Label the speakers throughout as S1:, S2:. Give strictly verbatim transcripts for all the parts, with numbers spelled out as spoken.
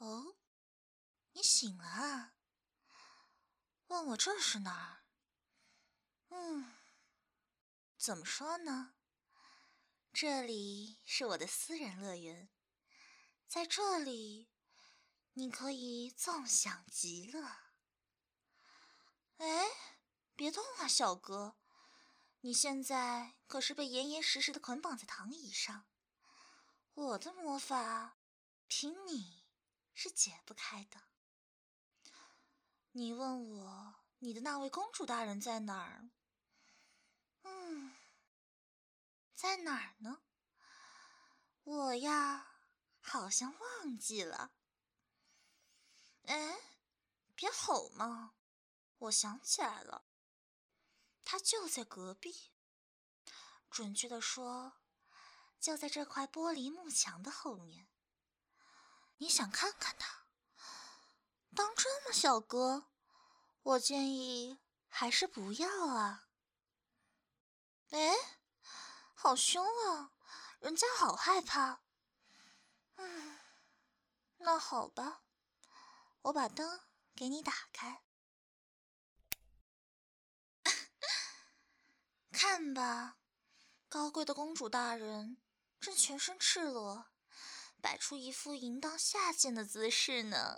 S1: 哦，你醒了啊？问我这是哪儿？嗯，怎么说呢？这里是我的私人乐园，在这里你可以纵享极乐。哎，别动啊，小哥，你现在可是被严严实实的捆绑在躺椅上，我的魔法凭你是解不开的。你问我你的那位公主大人在哪儿？嗯，在哪儿呢？我呀，好像忘记了。哎，别吼嘛！我想起来了，她就在隔壁。准确的说，就在这块玻璃幕墙的后面。你想看看她？当真吗，小哥？我建议还是不要啊。哎，好凶啊！人家好害怕。嗯，那好吧，我把灯给你打开。看吧，高贵的公主大人正全身赤裸，摆出一副淫荡下贱的姿势呢。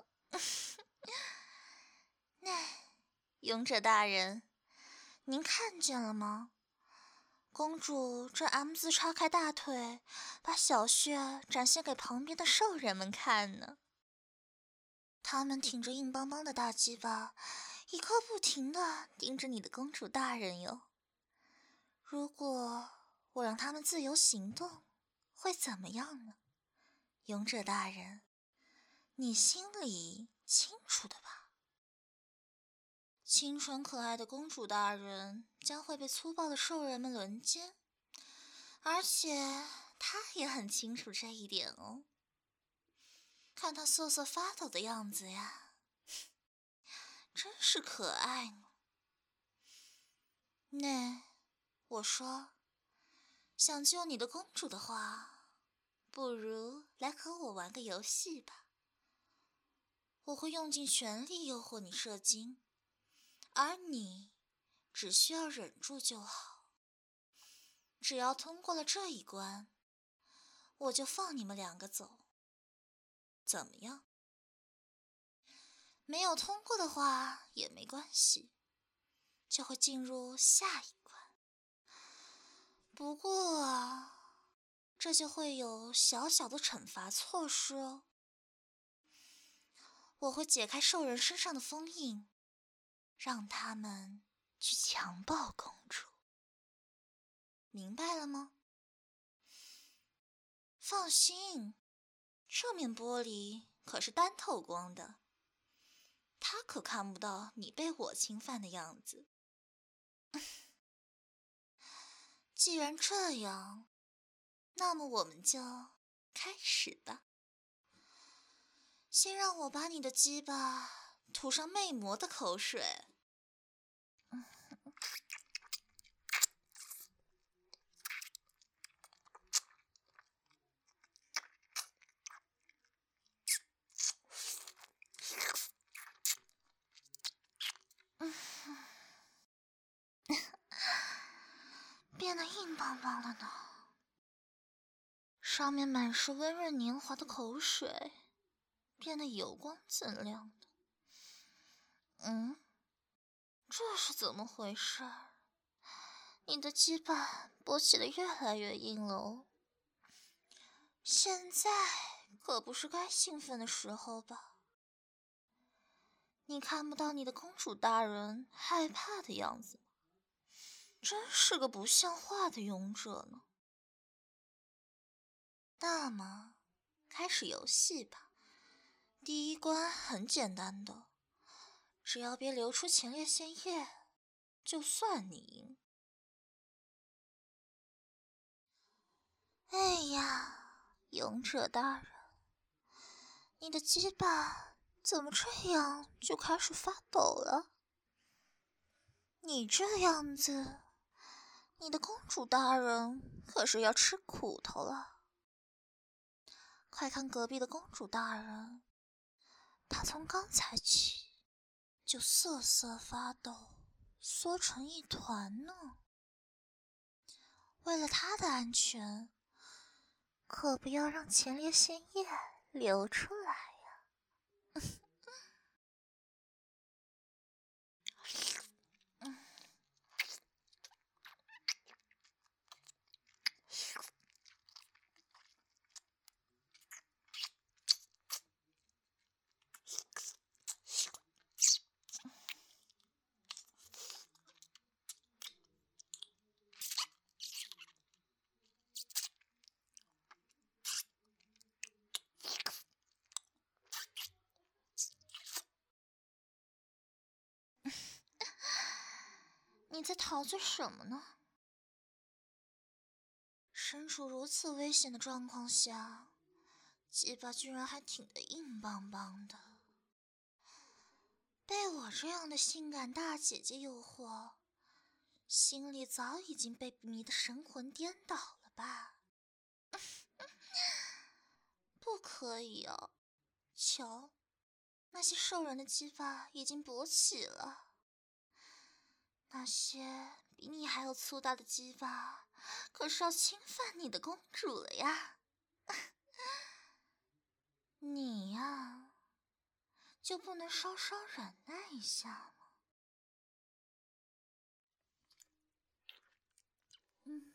S1: 那，勇者大人，您看见了吗？公主正 M 字叉开大腿，把小穴展现给旁边的兽人们看呢。他们挺着硬邦邦的大鸡巴，一刻不停地盯着你的公主大人哟。如果我让他们自由行动，会怎么样呢？勇者大人，你心里清楚的吧？清纯可爱的公主大人将会被粗暴的兽人们轮奸，而且她也很清楚这一点哦。看她瑟瑟发抖的样子呀，真是可爱呢。那，我说，想救你的公主的话，不如来和我玩个游戏吧。我会用尽全力诱惑你射精，而你只需要忍住就好。只要通过了这一关，我就放你们两个走。怎么样？没有通过的话也没关系，就会进入下一关。不过啊，这就会有小小的惩罚措施哦。我会解开兽人身上的封印，让他们去强暴公主。明白了吗？放心，这面玻璃可是单透光的，他可看不到你被我侵犯的样子。既然这样，那么我们就开始吧。先让我把你的鸡巴涂上魅魔的口水。变得硬邦邦了呢，上面满是温润黏滑的口水，变得油光锃亮的。嗯，这是怎么回事？你的鸡巴勃起得越来越硬了哦。现在可不是该兴奋的时候吧？你看不到你的公主大人害怕的样子吗？真是个不像话的勇者呢。那么，开始游戏吧。第一关很简单的，只要别流出前列腺液，就算你赢。哎呀，勇者大人，你的鸡巴怎么这样就开始发抖了？你这样子，你的公主大人可是要吃苦头了。快看隔壁的公主大人， 他从刚才起就瑟瑟发抖，缩成一团呢。为了他的安全，可不要让前列腺液流出来呀。你在陶醉什么呢？身处如此危险的状况下，鸡巴居然还挺得硬邦邦的。被我这样的性感大姐姐诱惑，心里早已经被迷得神魂颠倒了吧？不可以哦，瞧，那些兽人的鸡巴已经勃起了，那些比你还有粗大的鸡巴，可是要侵犯你的公主了呀！你呀，就不能稍稍忍耐一下吗？嗯。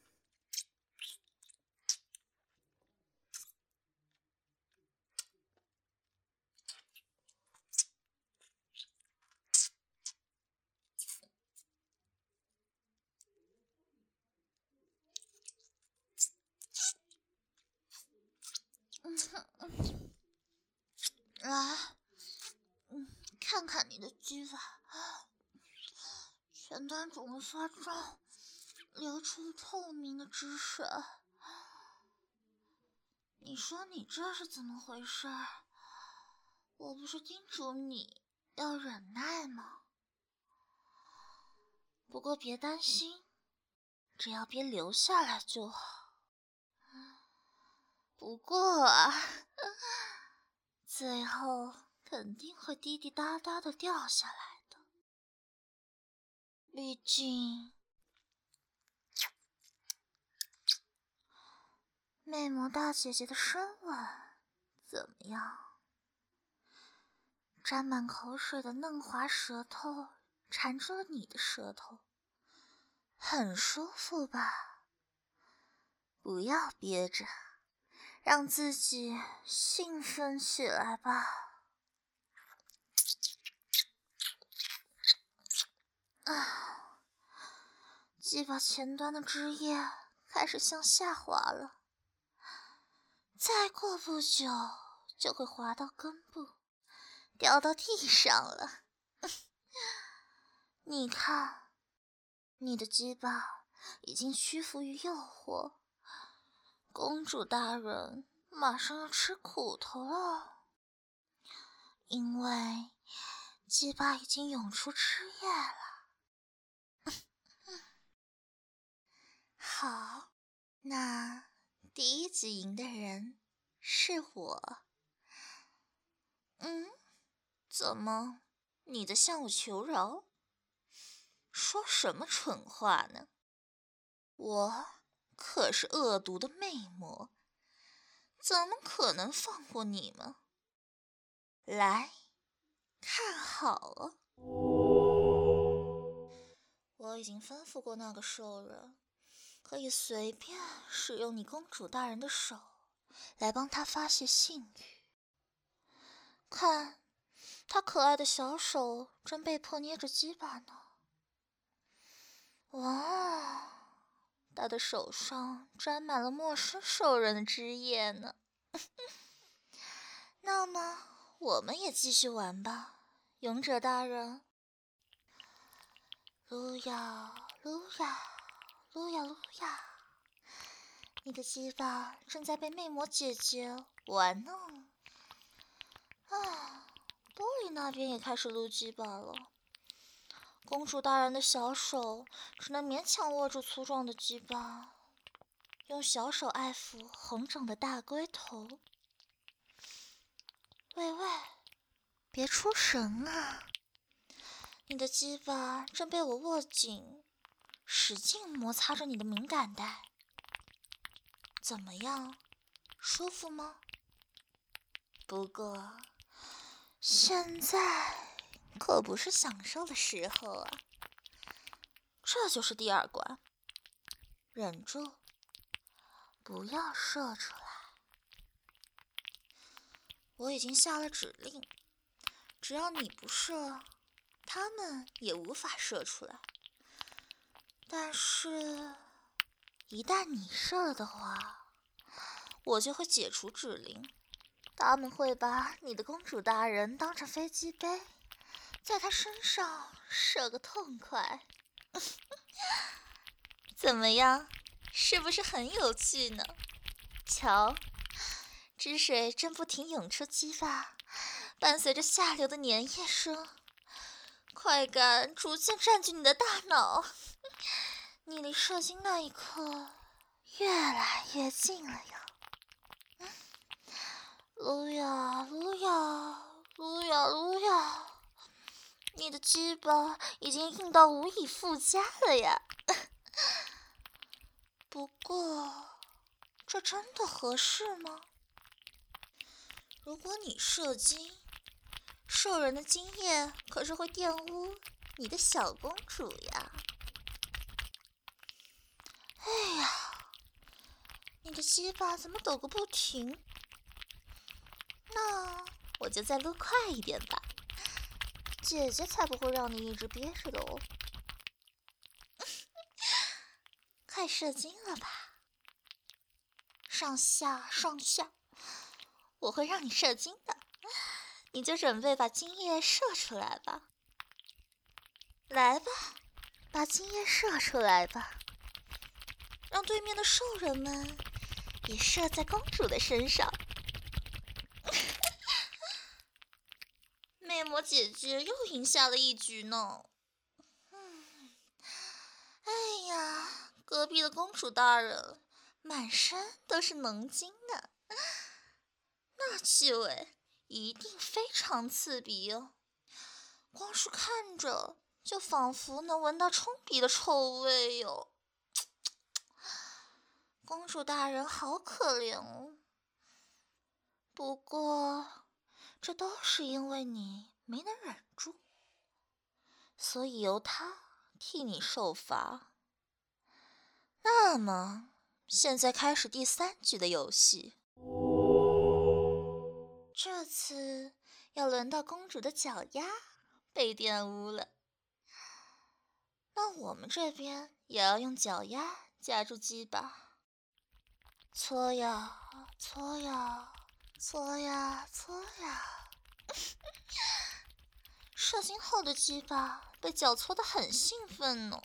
S1: 来，嗯，看看你的鸡巴，前端肿得发胀，流出透明的汁水。你说你这是怎么回事？我不是叮嘱你要忍耐吗？不过别担心，只要别流下来就好。不过啊，最后肯定会滴滴答答的掉下来的。毕竟，魅魔大姐姐的深吻怎么样？沾满口水的嫩滑舌头缠住了你的舌头，很舒服吧？不要憋着，让自己兴奋起来吧。啊，鸡巴前端的汁液开始向下滑了，再过不久就会滑到根部，掉到地上了。你看，你的鸡巴已经屈服于诱惑，公主大人马上要吃苦头了，因为鸡巴已经涌出汁液了。好，那第一局赢的人是我。嗯，怎么，你在向我求饶？说什么蠢话呢？我可是恶毒的魅魔，怎么可能放过你们？来，看好了，我已经吩咐过那个兽人，可以随便使用你公主大人的手来帮他发泄性欲。看，他可爱的小手正被迫捏着鸡巴呢。哇，他的手上沾满了陌生兽人的汁液呢。那么，我们也继续玩吧，勇者大人。撸呀撸呀撸呀撸呀，你的鸡巴正在被魅魔姐姐玩弄。啊，玻璃那边也开始撸鸡巴了。公主大人的小手只能勉强握住粗壮的鸡巴，用小手爱抚红肿的大龟头。喂喂， 别出神啊！你的鸡巴正被我握紧，使劲摩擦着你的敏感带。怎么样，舒服吗？不过，现在可不是享受的时候啊！这就是第二关，忍住，不要射出来。我已经下了指令，只要你不射，他们也无法射出来。但是，一旦你射了的话，我就会解除指令。他们会把你的公主大人当成飞机杯，在他身上射个痛快。怎么样，是不是很有趣呢？瞧，汁水正不停涌出鸡巴，伴随着下流的粘液声，快感逐渐占据你的大脑。你离射精那一刻越来越近了哟。撸呀撸呀撸呀撸呀，你的鸡巴已经硬到无以复加了呀！不过，这真的合适吗？如果你射精，兽人的精液可是会玷污你的小公主呀！哎呀，你的鸡巴怎么抖个不停？那我就再撸快一点吧，姐姐才不会让你一直憋着的哦。快射精了吧？上下上下，我会让你射精的，你就准备把精液射出来吧。来吧，把精液射出来吧，让对面的兽人们也射在公主的身上。魅魔姐姐又赢下了一局呢。嗯，哎呀，隔壁的公主大人满身都是浓精呢，那气味一定非常刺鼻哦，光是看着就仿佛能闻到冲鼻的臭味哟。公主大人好可怜哦，不过这都是因为你没能忍住，所以由他替你受罚。那么，现在开始第三局的游戏。这次要轮到公主的脚丫被玷污了，那我们这边也要用脚丫夹住鸡巴，搓呀搓呀搓呀搓呀。射精后的鸡巴被脚搓得很兴奋呢。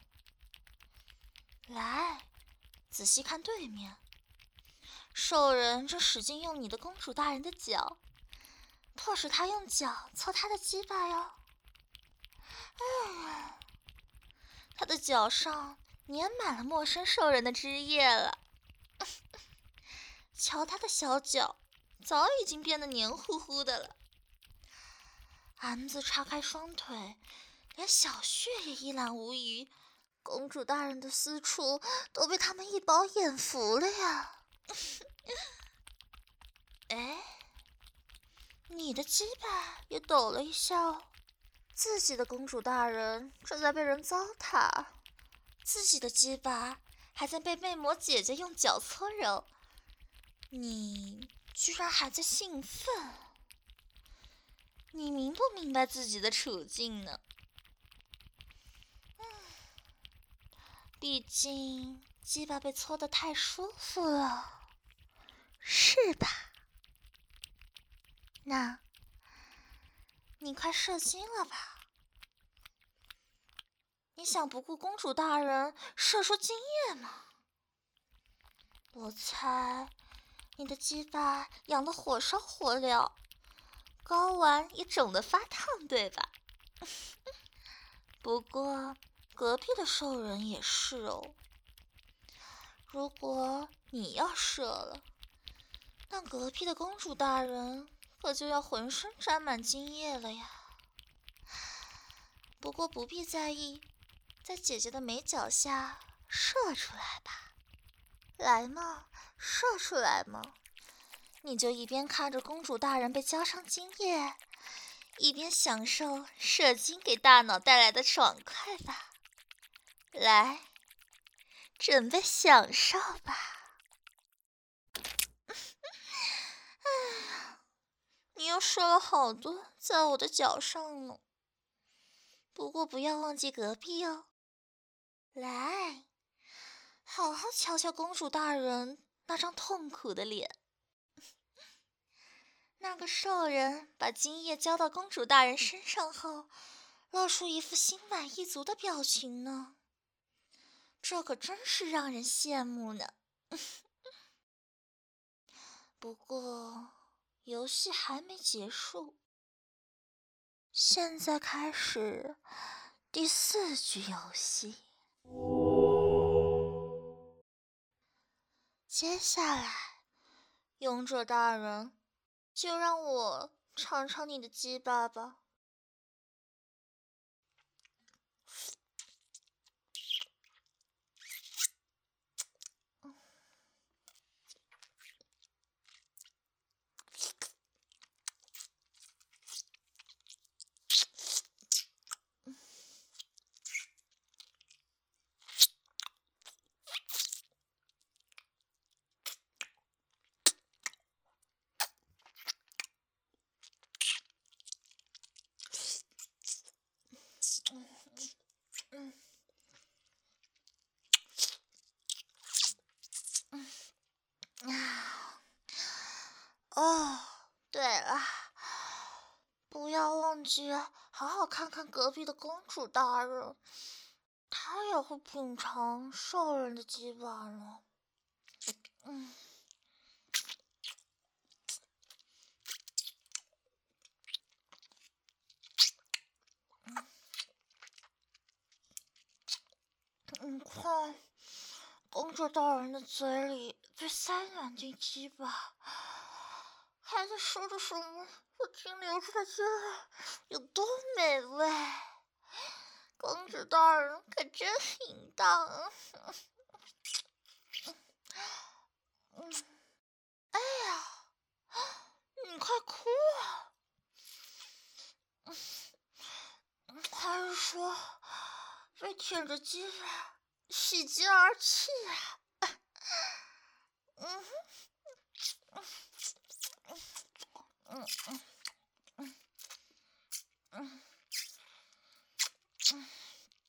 S1: 来，仔细看对面，兽人正使劲用你的公主大人的脚，迫使他用脚搓他的鸡巴哟。哎，他的脚上粘满了陌生兽人的汁液了。瞧他的小脚，早已经变得黏糊糊的了。安子叉开双腿，连小穴也一览无遗。公主大人的私处都被他们一饱眼福了呀！哎，你的鸡巴也抖了一下哦。自己的公主大人正在被人糟蹋，自己的鸡巴还在被魅魔姐姐用脚搓揉，你居然还在兴奋？你明不明白自己的处境呢？嗯，毕竟鸡巴被搓得太舒服了，是吧？那，你快射精了吧？你想不顾公主大人射出精液吗？我猜你的鸡巴痒得火烧火燎，睾丸也肿得发烫，对吧？不过隔壁的兽人也是哦。如果你要射了，那隔壁的公主大人可就要浑身沾满精液了呀。不过不必在意，在姐姐的眉角下射出来吧。来嘛，射出来嘛。你就一边看着公主大人被浇上精液，一边享受射精给大脑带来的爽快吧。来，准备享受吧。哎呀，你又射了好多在我的脚上呢。不过不要忘记隔壁哦。来，好好瞧瞧公主大人那张痛苦的脸。那个兽人把精液浇到公主大人身上后，露出一副心满意足的表情呢。这可真是让人羡慕呢。不过，游戏还没结束，现在开始第四局游戏。接下来，勇者大人，就让我尝尝你的鸡巴吧。嗯嗯啊哦，对了，不要忘记好好看看隔壁的公主大人，她也会品尝兽人的鸡巴呢。嗯。你看，公主大人的嘴里被塞满进鸡巴，还在说着什么我停留着的鸡巴有多美味。公主大人可真淫荡啊！嗯，哎呀，你快哭啊！还是说被舔着鸡巴喜极而泣啊？嗯哼，嗯嗯嗯嗯嗯嗯。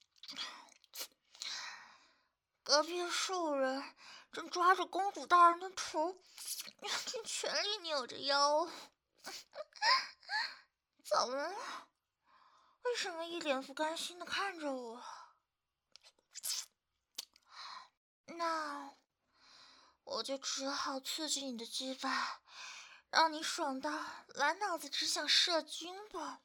S1: 隔壁的兽人正抓着公主大人的头，尽全力扭着腰。怎么了？为什么一脸不甘心的看着我？那我就只好刺激你的鸡巴，让你爽到满脑子只想射精吧。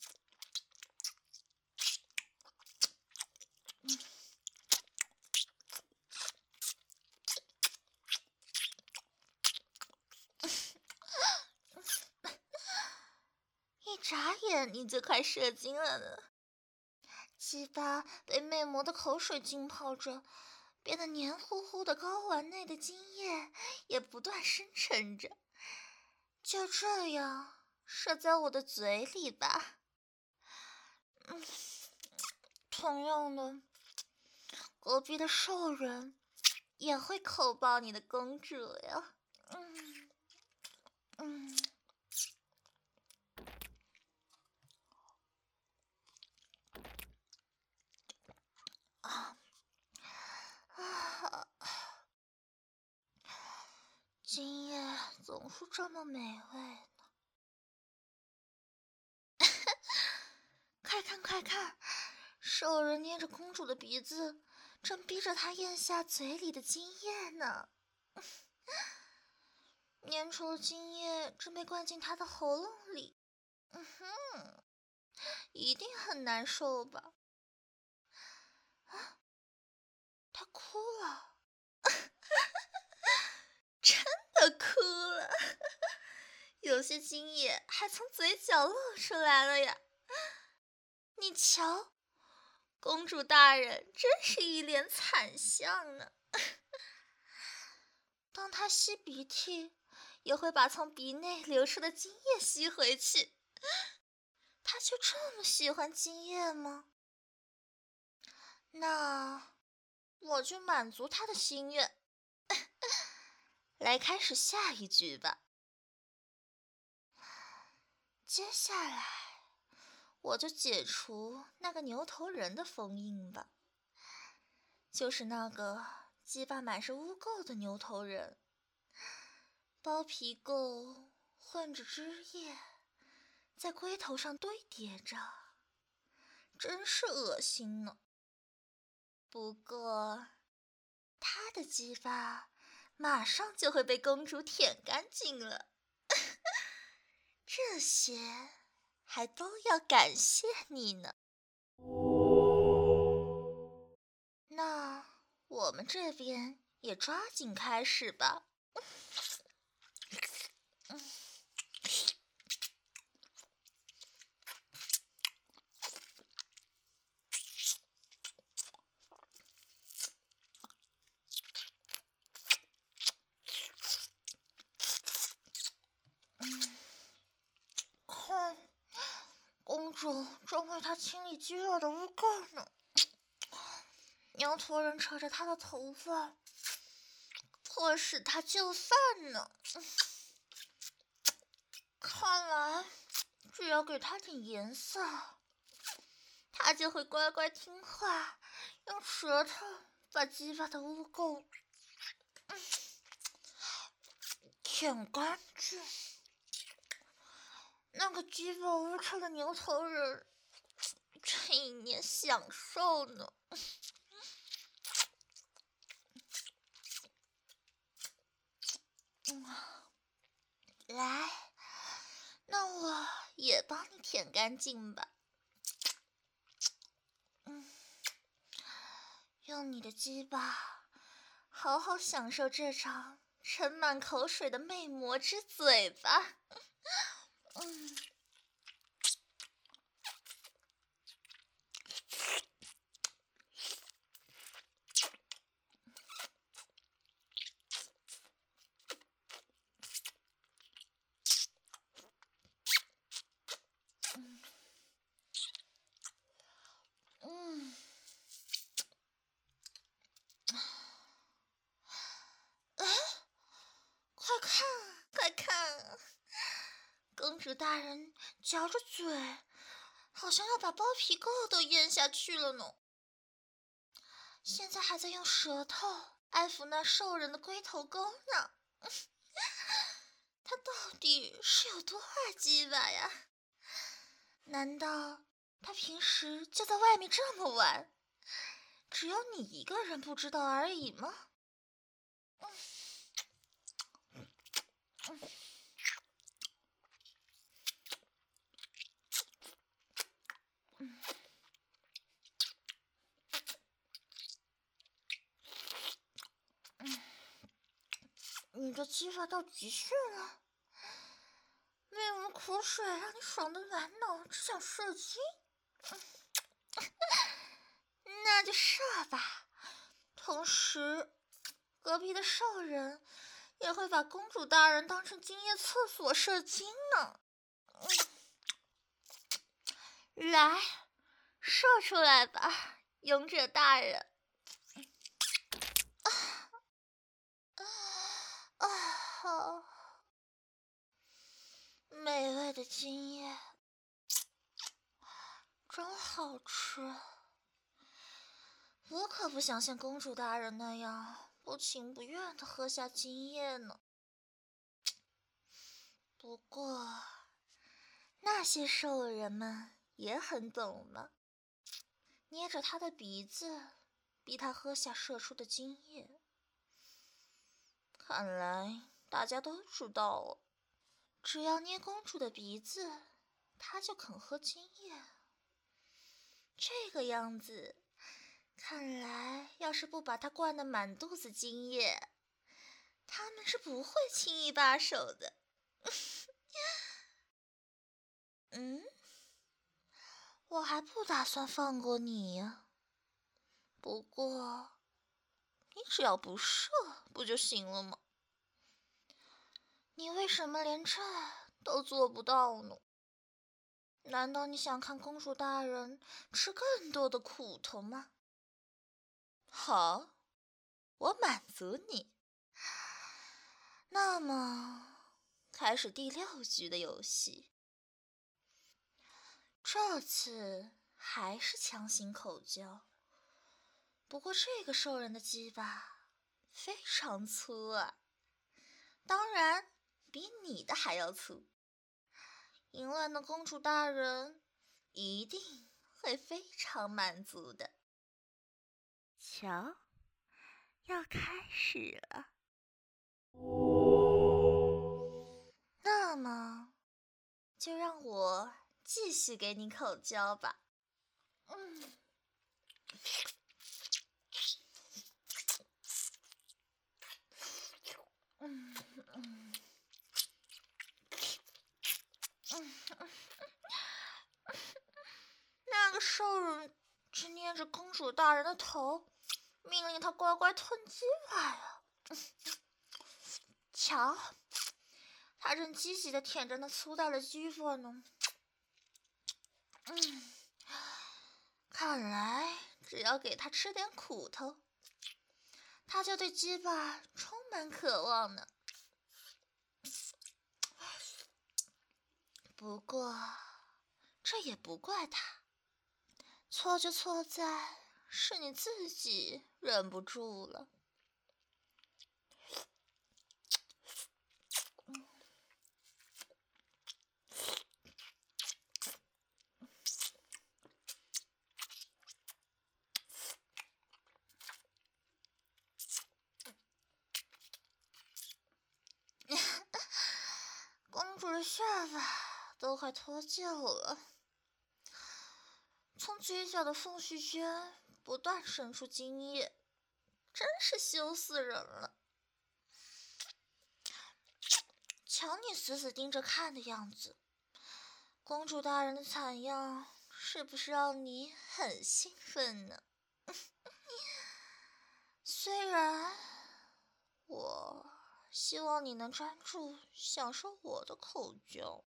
S1: 一眨眼你就快射精了呢。鸡巴被魅魔的口水浸泡着，变得黏糊糊的睾丸内的精液也不断生成着。就这样射在我的嘴里吧。嗯，同样的，隔壁的兽人也会口爆你的公主呀。嗯嗯。啊啊！精液总是这么美味呢。快看快看，兽人捏着公主的鼻子，正逼着她咽下嘴里的精液呢。粘稠的精液正被灌进她的喉咙里。嗯哼，一定很难受吧？啊，她哭了。真的哭了。有有些精液还从嘴角露出来了呀。你瞧，公主大人真是一脸惨相呢。当她吸鼻涕，也会把从鼻内流出的精液吸回去。她就这么喜欢精液吗？那我就满足她的心愿。来开始下一局吧。接下来我就解除那个牛头人的封印吧，就是那个鸡巴满是污垢的牛头人，包皮垢混着汁液在龟头上堆叠着，真是恶心呢。不过他的鸡巴马上就会被公主舔干净了。这些还都要感谢你呢。那我们这边也抓紧开始吧。看，公主正为他清理肌肉的污垢呢。牛头人扯着他的头发，迫使他就范呢。看来只要给他点颜色，他就会乖乖听话，用舌头把鸡巴的污垢舔干净。那个鸡巴污臭的牛头人这一年享受呢。嗯，来，那我也帮你舔干净吧。嗯，用你的鸡巴好好享受这场盛满口水的魅魔之嘴吧。嗯。嗯，哎，快看，快看！公主大人嚼着嘴，好像要把包皮垢都咽下去了呢。现在还在用舌头爱抚那兽人的龟头沟呢。他到底是有多爱鸡巴呀？难道他平时就在外面这么玩，只有你一个人不知道而已吗？嗯嗯嗯嗯，你的鸡巴到极限了，没闻口水让你爽得满脑只想射精。那就射吧。同时，隔壁的兽人也会把公主大人当成精液厕所射精呢。嗯、来，射出来吧，勇者大人。啊啊啊！美味的精液，真好吃。我可不想像公主大人那样不情不愿地喝下精液呢。不过，那些兽人们也很懂了，捏着他的鼻子，逼他喝下射出的精液。看来大家都知道了，只要捏公主的鼻子，她就肯喝精液。这个样子，看来要是不把她灌得满肚子精液，他们是不会轻易罢手的。 嗯，我还不打算放过你呀。不过，你只要不射，不就行了吗？你为什么连这都做不到呢？难道你想看公主大人吃更多的苦头吗？好，我满足你。那么，开始第六局的游戏。这次还是强行口交，不过这个兽人的鸡巴非常粗啊，当然比你的还要粗。淫乱的公主大人一定会非常满足的。瞧，要开始了。那么，就让我继续给你口交吧。嗯，嗯嗯嗯嗯，那个兽人只捏着公主大人的头，命令他乖乖吞鸡巴呀。瞧，他正积极地舔着那粗大的鸡巴呢。嗯，看来只要给他吃点苦头，他就对鸡巴充满渴望呢。不过，这也不怪他，错就错在是你自己忍不住了。公主的下巴都快脱臼了，从嘴角的缝隙间不断渗出精液，真是羞死人了。瞧你死死盯着看的样子，公主大人的惨样是不是让你很兴奋呢？虽然我希望你能专注享受我的口交。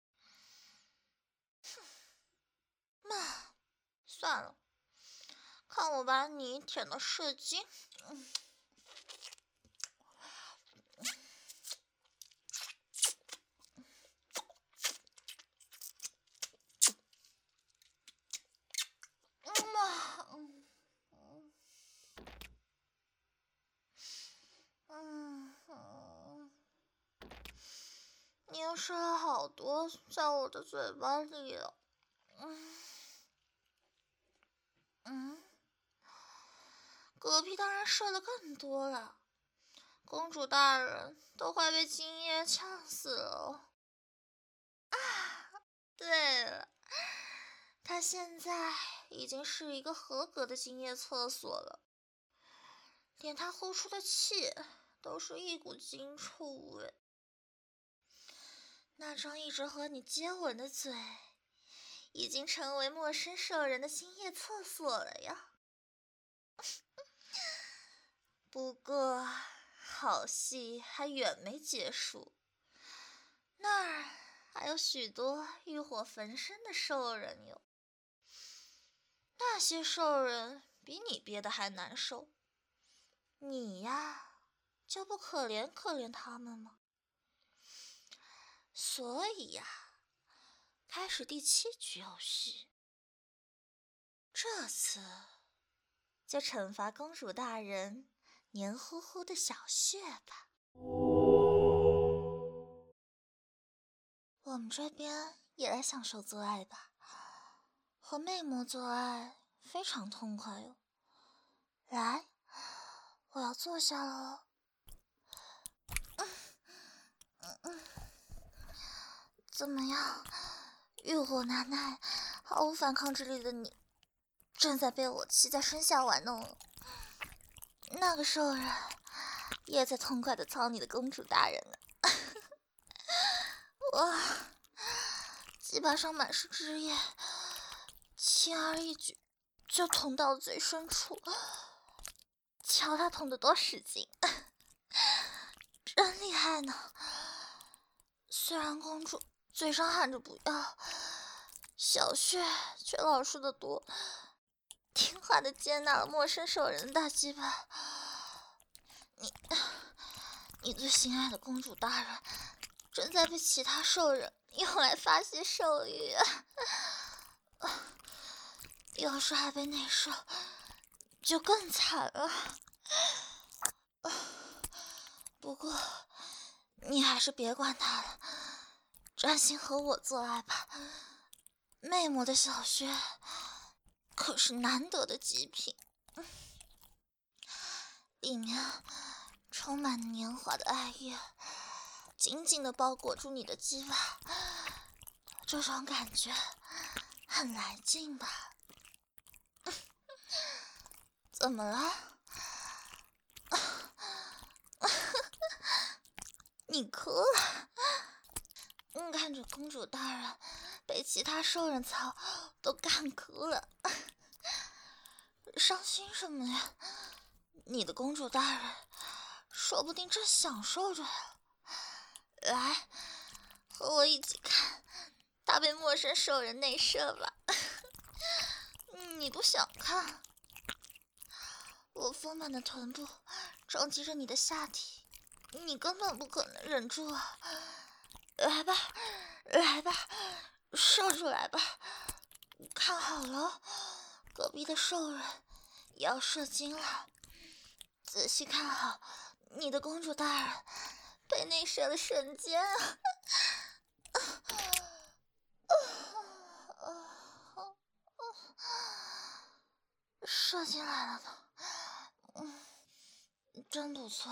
S1: 哼，妈，算了，看我把你舔到射精。嗯嗯嗯，你又射了好多在我的嘴巴里了。嗯嗯，隔壁当然射了更多了，公主大人都快被精液呛死了。啊，对了，她现在已经是一个合格的精液厕所了，连她呼出的气都是一股精臭味。那张一直和你接吻的嘴，已经成为陌生兽人的精液厕所了呀。不过，好戏还远没结束，那儿还有许多欲火焚身的兽人哟。那些兽人比你憋得还难受，你呀，就不可怜可怜他们吗？所以呀，开始第七局游戏。这次就惩罚公主大人黏糊糊的小穴吧。我们这边也来享受做爱吧，和魅魔做爱非常痛快哟。来，我要坐下了。嗯嗯嗯，怎么样？欲火难耐、毫无反抗之力的你，正在被我骑在身下玩弄了。那个兽人也在痛快地操你的公主大人呢。 哇，鸡巴上满是汁液，轻而易举就捅到了最深处。瞧他捅得多使劲，真厉害呢！虽然公主嘴上喊着不要，小穴却老实得多，听话的接纳了陌生兽人的大鸡巴。你，你最心爱的公主大人，正在被其他兽人用来发泄兽欲啊！要是还被内射，就更惨了。不过，你还是别管他了，专心和我做爱吧。魅魔的小穴可是难得的极品，里面充满年华的爱液，紧紧地包裹住你的鸡巴，这种感觉很来劲吧？怎么了？你哭了？嗯，看着公主大人被其他兽人操，都干哭了。伤心什么呀？你的公主大人说不定正享受着呀。来，和我一起看他被陌生兽人内射吧。你不想看？我丰满的臀部撞击着你的下体，你根本不可能忍住啊！来吧，来吧，射出来吧！看好了，隔壁的兽人也要射精了，仔细看好你的公主大人被内射的瞬间啊！射进来了呢，嗯，真不错。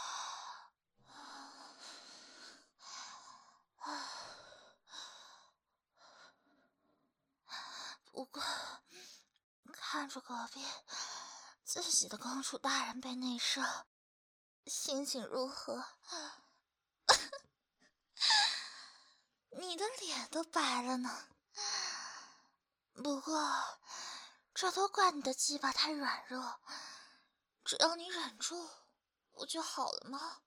S1: 不过，看着隔壁自己的公主大人被内射，心情如何？你的脸都白了呢。不过，这都怪你的鸡巴太软弱，只要你忍住，不就好了吗？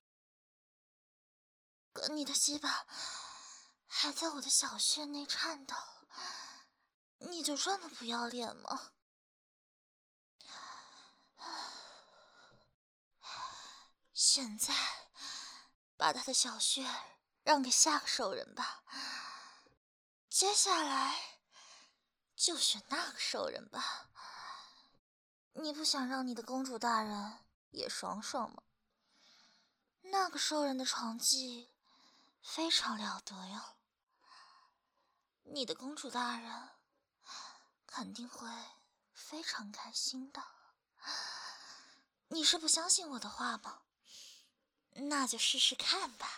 S1: 可你的鸡巴还在我的小穴内颤抖，你就这么不要脸吗？现在把他的小穴让给下个兽人吧，接下来就选那个兽人吧。你不想让你的公主大人也爽爽吗？那个兽人的床技非常了得哟，你的公主大人肯定会非常开心的。你是不相信我的话吗？那就试试看吧。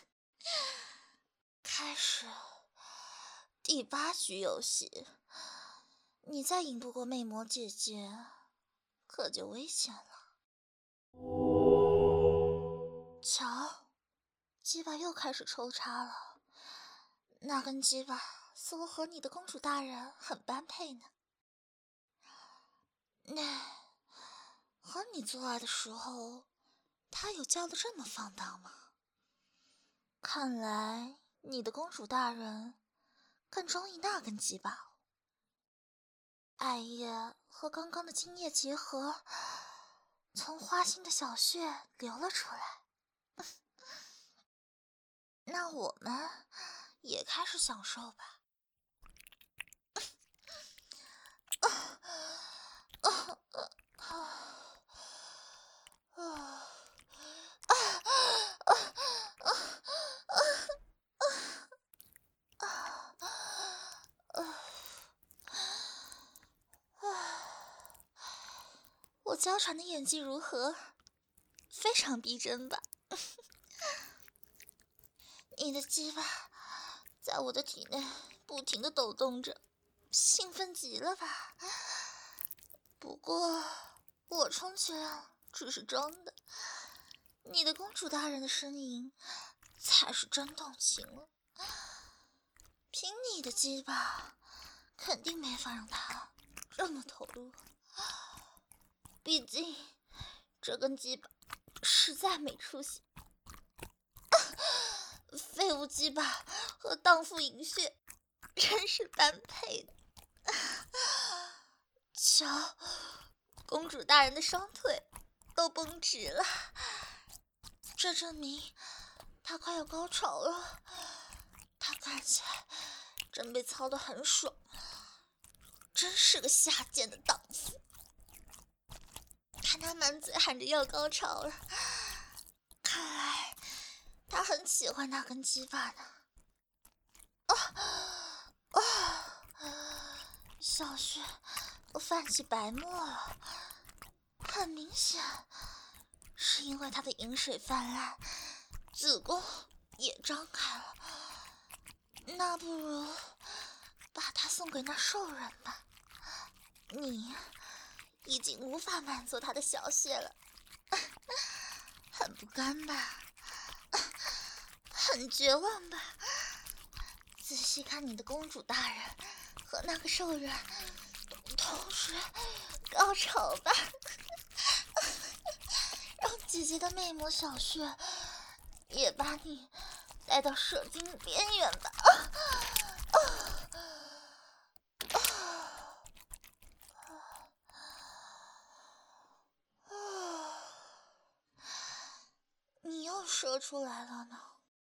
S1: 开始第八局游戏，你再赢不过魅魔姐姐，可就危险了。瞧，鸡巴又开始抽插了，那根鸡巴似乎和你的公主大人很般配呢。那和你做爱的时候，他有叫得这么放荡吗？看来你的公主大人更中意那根鸡巴。艾叶和刚刚的精液结合，从花心的小穴流了出来。那我们也开始享受吧。啊啊啊啊啊啊我娇喘的演技如何？非常逼真吧？你的鸡巴在我的体内不停地抖动着，兴奋极了吧？不过我充其量只是装的，你的公主大人的呻吟才是真动情了。 凭你的鸡巴，肯定没法让他这么投入。毕竟这根鸡巴实在没出息，废物鸡巴和荡妇淫血真是般配的。瞧，公主大人的双腿都绷直了，这证明她快要高潮了。她看起来真被操得很爽，真是个下贱的荡妇。看她满嘴喊着要高潮了，看来她很喜欢那根鸡巴呢。啊啊！小穴都泛起白沫了，很明显是因为她的饮水泛滥，子宫也张开了。那不如把它送给那兽人吧，你已经无法满足他的小穴了。很不甘吧，很绝望吧。仔细看你的公主大人和那个兽人同时高潮吧。让姐姐的魅魔小穴也把你带到射精边缘吧。啊啊啊啊！你又射出来了呢。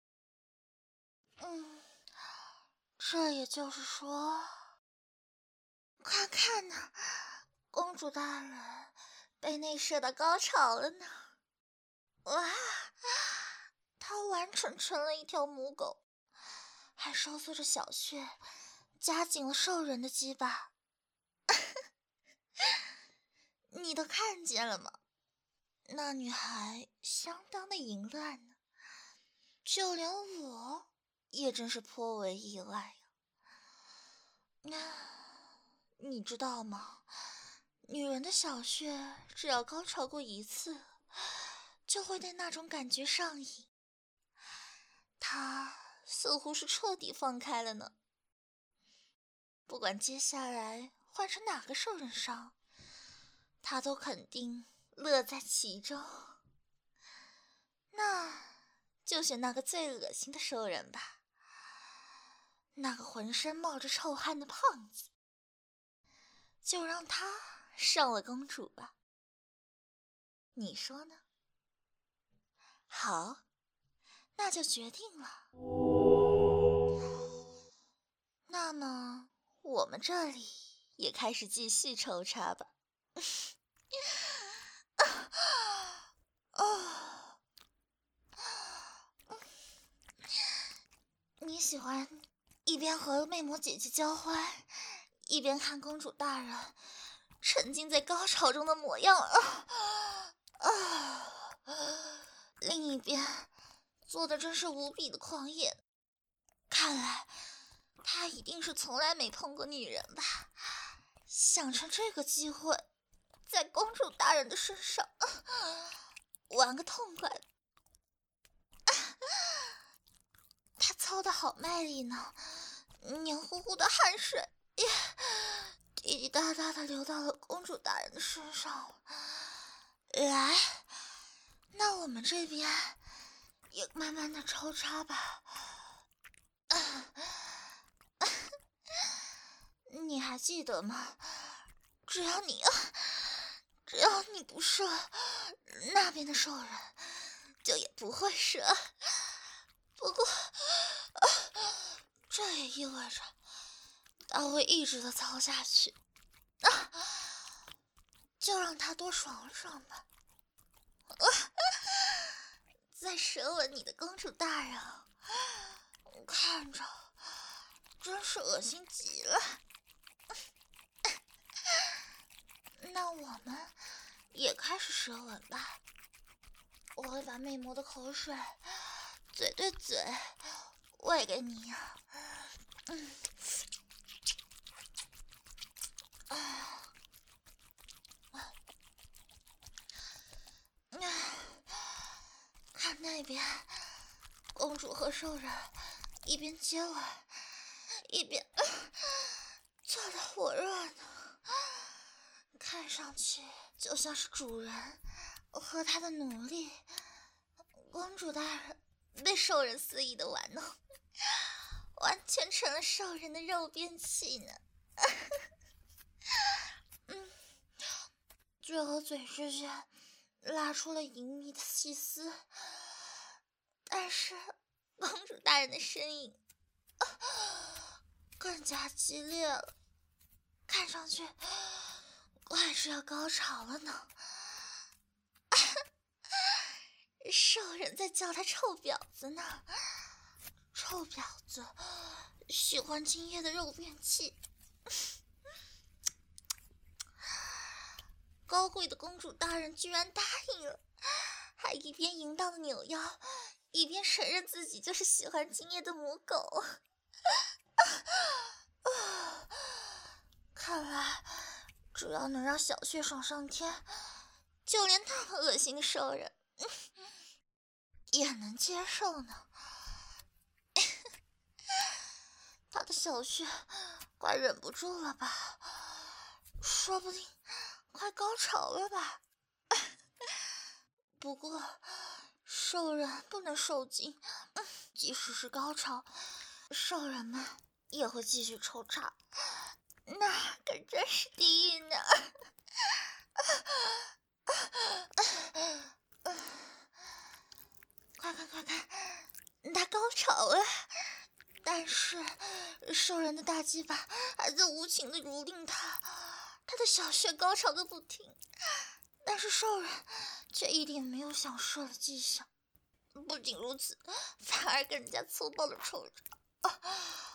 S1: 嗯，这也就是说，快看呐，公主大人被内射到高潮了呢。哇，她完整成了一条母狗，还收缩着小穴，夹紧了兽人的鸡巴。你都看见了吗？那女孩相当的淫乱呢，就连我也真是颇为意外呀。你知道吗？女人的小穴只要高潮过一次，就会对那种感觉上瘾。她似乎是彻底放开了呢。不管接下来换成哪个兽人上，她都肯定乐在其中。那就选那个最恶心的兽人吧，那个浑身冒着臭汗的胖子，就让他上了公主吧。你说呢？好，那就决定了。那么我们这里也开始继续抽插吧。哦，你喜欢一边和魅魔姐姐交欢，一边看公主大人沉浸在高潮中的模样啊啊！另一边做的真是无比的狂野，看来他一定是从来没碰过女人吧，想趁这个机会在公主大人的身上玩个痛快。他操得好卖力呢，黏糊糊的汗水也滴滴答答的流到了公主大人的身上。来，那我们这边也慢慢的抽插吧。你还记得吗？只要你只要你不射，那边的兽人就也不会射。不过这也意味着他会一直的操下去啊，就让他多爽爽吧。啊，再舌吻你的公主大人，看着真是恶心极了。那我们也开始舌吻吧，我会把魅魔的口水嘴对嘴喂给你呀。嗯，啊，看那边，公主和兽人一边接吻，一边、呃、做得火热呢，看上去就像是主人和他的奴隶。公主大人被兽人肆意的玩弄，完全成了兽人的肉便器呢。嗯，嘴和嘴之间拉出了隐秘的细丝，但是公主大人的身影、呃、更加激烈了，看上去快是要高潮了呢。兽人在叫他臭婊子呢，臭婊子喜欢今夜的肉便器。高贵的公主大人居然答应了，还一边淫荡的扭腰，一边承认自己就是喜欢今夜的母狗。看来只要能让小穴爽上天，就连那么恶心的兽人也能接受呢。他的小穴快忍不住了吧，说不定快高潮了吧。不过兽人不能受精，即使是高潮，兽人们也会继续抽插，那可真是地狱呢。快看快看，他高潮了，但是兽人的大鸡巴还在无情的蹂躏他，他的小穴高潮个不停，但是兽人却一点没有想射的迹象。不仅如此，反而更加粗暴的抽着。啊，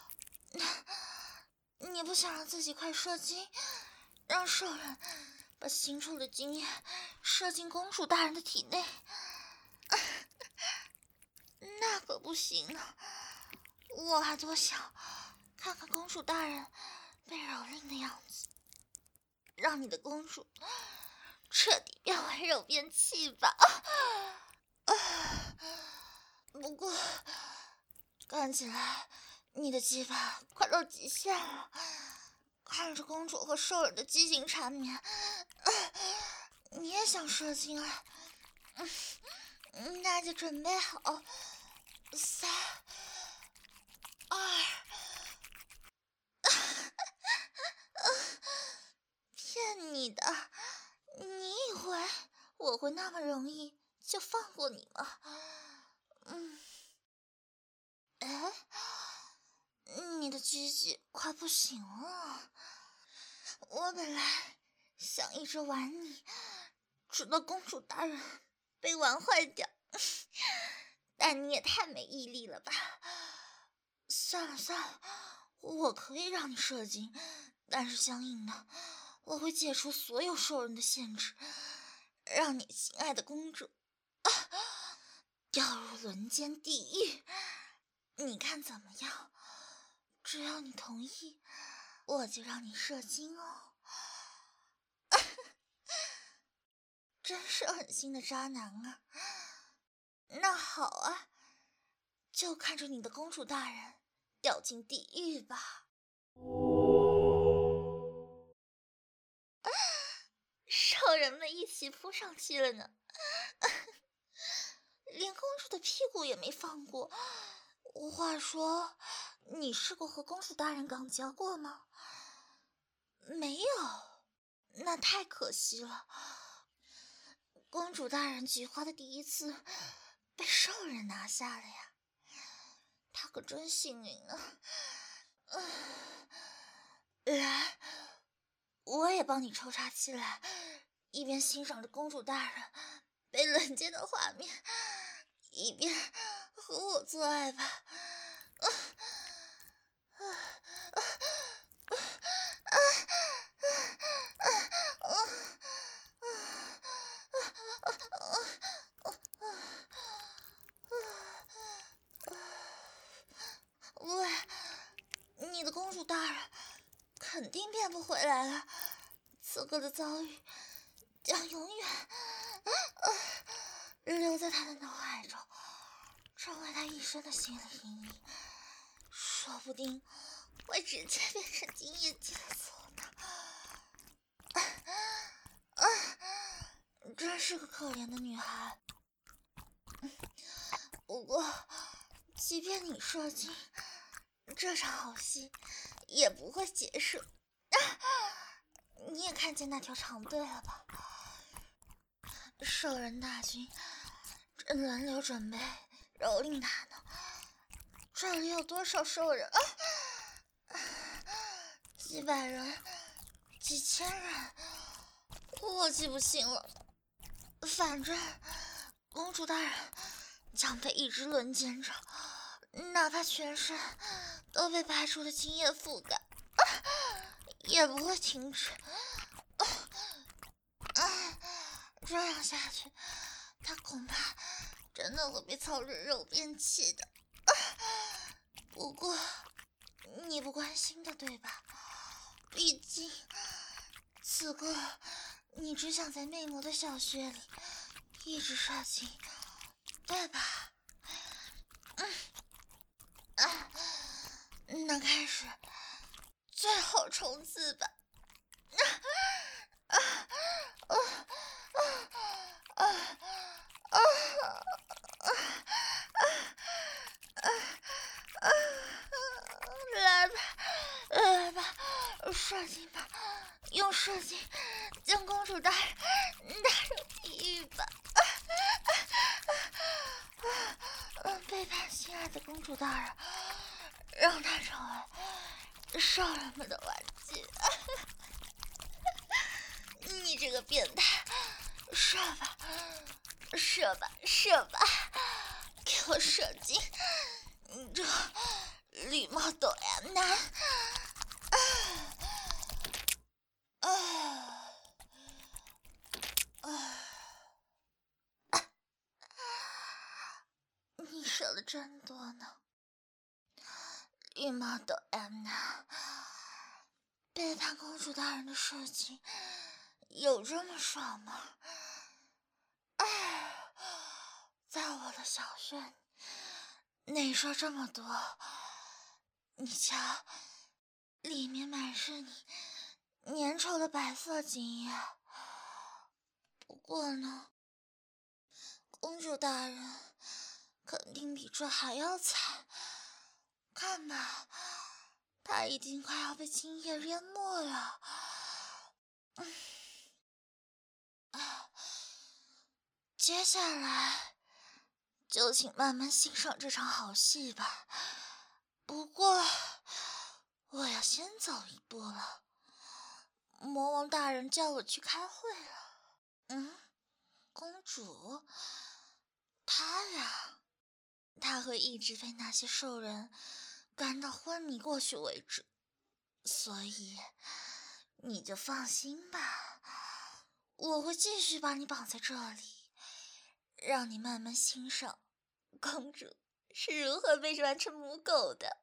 S1: 你不想让自己快射精，让兽人把新出的精液射进公主大人的体内，啊，那可不行呢。我还多想看看公主大人被蹂躏的样子，让你的公主彻底变为肉便器吧。啊，不过看起来你的鸡巴快到极限了，看着公主和兽人的激情缠绵，啊，你也想射精啊？嗯，那就准备好，三二，骗你的，你以为我会那么容易就放过你吗？嗯，哎，你的鸡鸡快不行了，我本来想一直玩你，直到公主大人被玩坏掉，但你也太没毅力了吧。算了算了，我可以让你射精，但是相应的我会解除所有兽人的限制，让你心爱的公主、啊、掉入轮奸地狱。你看怎么样？只要你同意，我就让你射精哦。真是狠心的渣男啊！那好啊，就看着你的公主大人掉进地狱吧。啊，兽人们一起扑上去了呢，连公主的屁股也没放过。话说，你试过和公主大人肛交过吗？没有，那太可惜了。公主大人菊花的第一次被兽人拿下了呀，她可真幸运啊。嗯，来，我也帮你抽插起来，一边欣赏着公主大人被轮奸的画面，一边和我做爱吧。啊啊啊啊啊啊喂，你的公主大人肯定变不回来了，此刻的遭遇将永远、呃、留在他的脑海中，成为他一生的心理阴影。 不定会直接变成精液解锁的。啊，真是个可怜的女孩。不过，即便你射精，这场好戏也不会结束。啊，你也看见那条长队了吧？兽人大军正轮流准备蹂躏他呢。这里有多少兽人啊？几百人，几千人，我记不清了。反正公主大人将被一直轮奸着，哪怕全身都被白出的精液覆盖，啊，也不会停止。啊啊，这样下去，他恐怕真的会被操着肉便器的。啊，不过你不关心的，对吧？毕竟此刻你只想在魅魔的小穴里一直射精，对吧？嗯，啊，那开始最后冲刺吧！啊啊啊啊啊啊啊啊！来吧，来吧，射精吧，用射精将公主大人打入地狱吧！啊啊啊啊！背叛心爱的公主大人，让她成为兽人们的玩具。你这个变态，射吧，射吧，射吧，给我射精！你这绿帽斗呀男！啊啊啊！你射的真多呢，绿帽斗呀男！背叛公主大人的射精有这么爽吗？哎，在我的小穴内射这么多，你瞧，里面满是你粘稠的白色精液。不过呢，公主大人肯定比这还要惨。看吧，她已经快要被精液淹没了。嗯，啊，接下来就请慢慢欣赏这场好戏吧。不过我要先走一步了，魔王大人叫我去开会了。嗯，公主，她呀，她会一直被那些兽人干到昏迷过去为止，所以你就放心吧，我会继续把你绑在这里，让你慢慢欣赏公主是如何被玩成母狗的。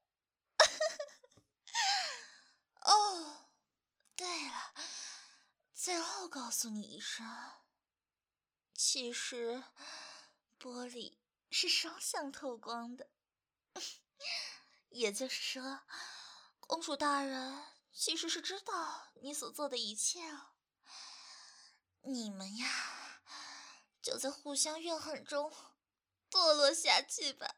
S1: 哦，对了，最后告诉你一声，其实玻璃是双向透光的，也就是说，公主大人其实是知道你所做的一切哦。你们呀，就在互相怨恨中堕落下去吧。